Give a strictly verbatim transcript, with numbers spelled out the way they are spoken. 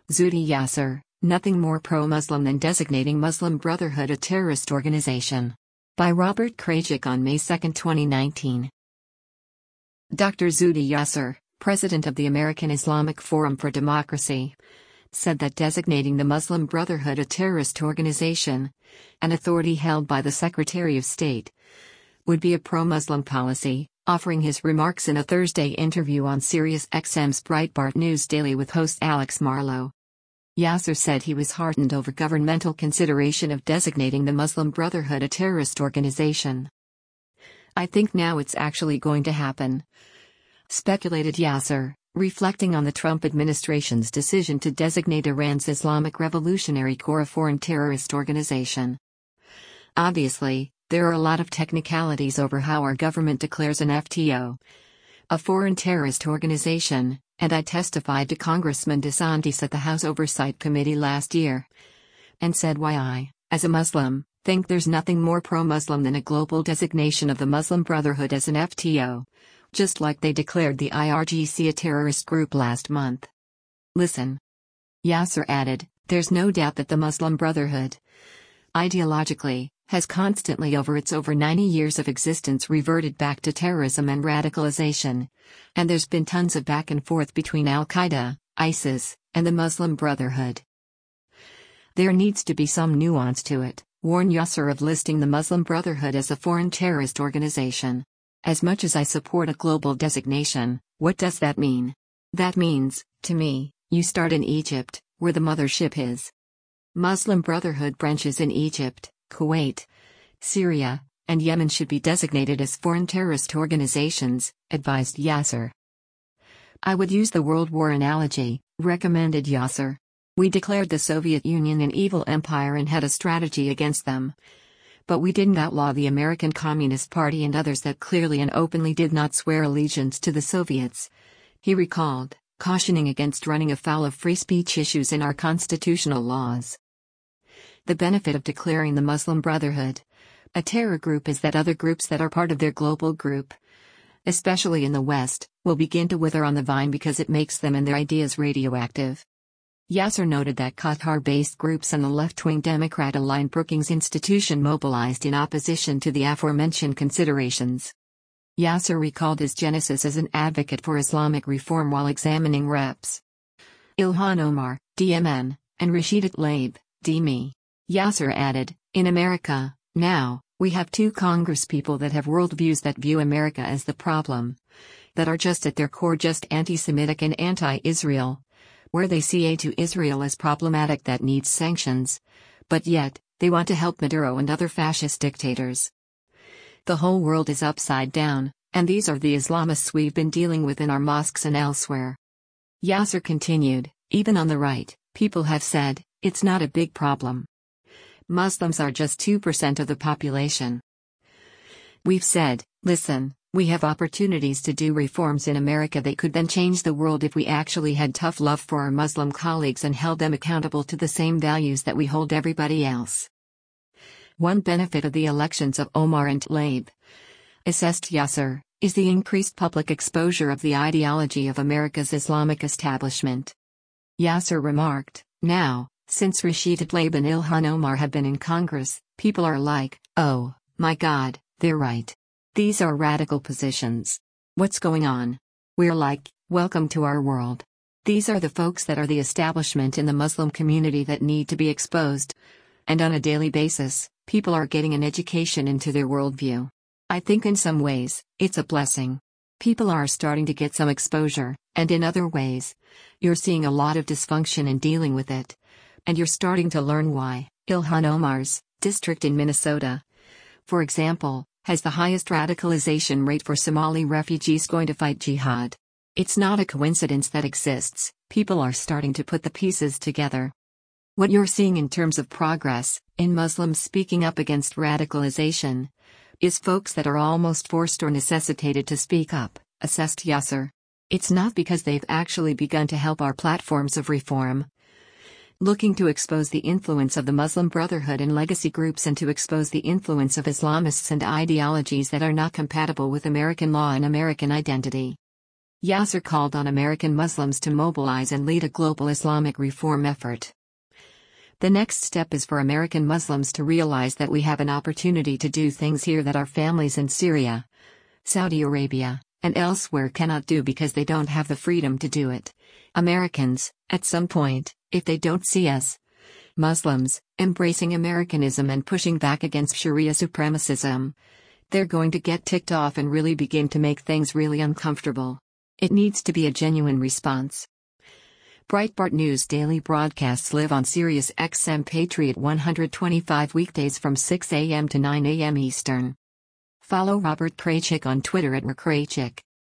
Zuhdi Yasser, nothing more pro-Muslim than designating Muslim Brotherhood a terrorist organization. By Robert Krajcik on May second, twenty nineteen. Doctor Zuhdi Yasser, president of the American Islamic Forum for Democracy, said that designating the Muslim Brotherhood a terrorist organization, an authority held by the Secretary of State, would be a pro-Muslim policy, offering his remarks in a Thursday interview on Sirius X M's Breitbart News Daily with host Alex Marlow. Yasser said he was heartened over governmental consideration of designating the Muslim Brotherhood a terrorist organization. "I think now it's actually going to happen," speculated Yasser, reflecting on the Trump administration's decision to designate Iran's Islamic Revolutionary Corps a foreign terrorist organization. "Obviously, there are a lot of technicalities over how our government declares an F T O a foreign terrorist organization, and I testified to Congressman DeSantis at the House Oversight Committee last year and said why I, as a Muslim, think there's nothing more pro-Muslim than a global designation of the Muslim Brotherhood as an F T O, just like they declared the I R G C a terrorist group last month." Listen. Yasser added, "There's no doubt that the Muslim Brotherhood, ideologically, has constantly over its over ninety years of existence reverted back to terrorism and radicalization, and there's been tons of back and forth between Al-Qaeda, ISIS, and the Muslim Brotherhood. There needs to be some nuance to it," warned Yasser of listing the Muslim Brotherhood as a foreign terrorist organization. "As much as I support a global designation, what does that mean? That means, to me, you start in Egypt, where the mothership is. Muslim Brotherhood branches in Egypt, Kuwait, Syria, and Yemen should be designated as foreign terrorist organizations," advised Yasser. "I would use the World War analogy," recommended Yasser. "We declared the Soviet Union an evil empire and had a strategy against them. But we didn't outlaw the American Communist Party and others that clearly and openly did not swear allegiance to the Soviets," he recalled, cautioning against running afoul of free speech issues in our constitutional laws. The benefit of declaring the Muslim Brotherhood a terror group is that other groups that are part of their global group, especially in the West, will begin to wither on the vine because it makes them and their ideas radioactive. Yasser noted that Qatar-based groups and the left-wing Democrat-aligned Brookings Institution mobilized in opposition to the aforementioned considerations. Yasser recalled his genesis as an advocate for Islamic reform while examining Reps Ilhan Omar, D M N, and Rashida Tlaib, D M I. Yasser added, "In America, now, we have two congresspeople that have worldviews that view America as the problem, that are just at their core just anti-Semitic and anti-Israel, where they see aid to Israel as problematic that needs sanctions, but yet, they want to help Maduro and other fascist dictators. The whole world is upside down, and these are the Islamists we've been dealing with in our mosques and elsewhere." Yasser continued, "Even on the right, people have said, it's not a big problem. Muslims are just two percent of the population. We've said, listen, we have opportunities to do reforms in America that could then change the world if we actually had tough love for our Muslim colleagues and held them accountable to the same values that we hold everybody else." One benefit of the elections of Omar and Tlaib, assessed Yasser, is the increased public exposure of the ideology of America's Islamic establishment. Yasser remarked, "Now, since Rashida Tlaib and Ilhan Omar have been in Congress, people are like, oh, my God, they're right. These are radical positions. What's going on? We're like, welcome to our world. These are the folks that are the establishment in the Muslim community that need to be exposed. And on a daily basis, people are getting an education into their worldview. I think in some ways, it's a blessing. People are starting to get some exposure, and in other ways, you're seeing a lot of dysfunction in dealing with it. And you're starting to learn why Ilhan Omar's district in Minnesota, for example, has the highest radicalization rate for Somali refugees going to fight jihad. It's not a coincidence that exists, people are starting to put the pieces together. What you're seeing in terms of progress, in Muslims speaking up against radicalization, is folks that are almost forced or necessitated to speak up," assessed Yasser. "It's not because they've actually begun to help our platforms of reform, looking to expose the influence of the Muslim Brotherhood and legacy groups and to expose the influence of Islamists and ideologies that are not compatible with American law and American identity." Yasser called on American Muslims to mobilize and lead a global Islamic reform effort. The next step is for American Muslims to realize that we have an opportunity to do things here that our families in Syria, Saudi Arabia, and elsewhere cannot do because they don't have the freedom to do it. Americans, at some point, if they don't see us, Muslims, embracing Americanism and pushing back against Sharia supremacism, they're going to get ticked off and really begin to make things really uncomfortable. It needs to be a genuine response. Breitbart News daily broadcasts live on Sirius X M Patriot one twenty-five weekdays from six a m to nine a m Eastern. Follow Robert Kraychik on Twitter at rkraychik.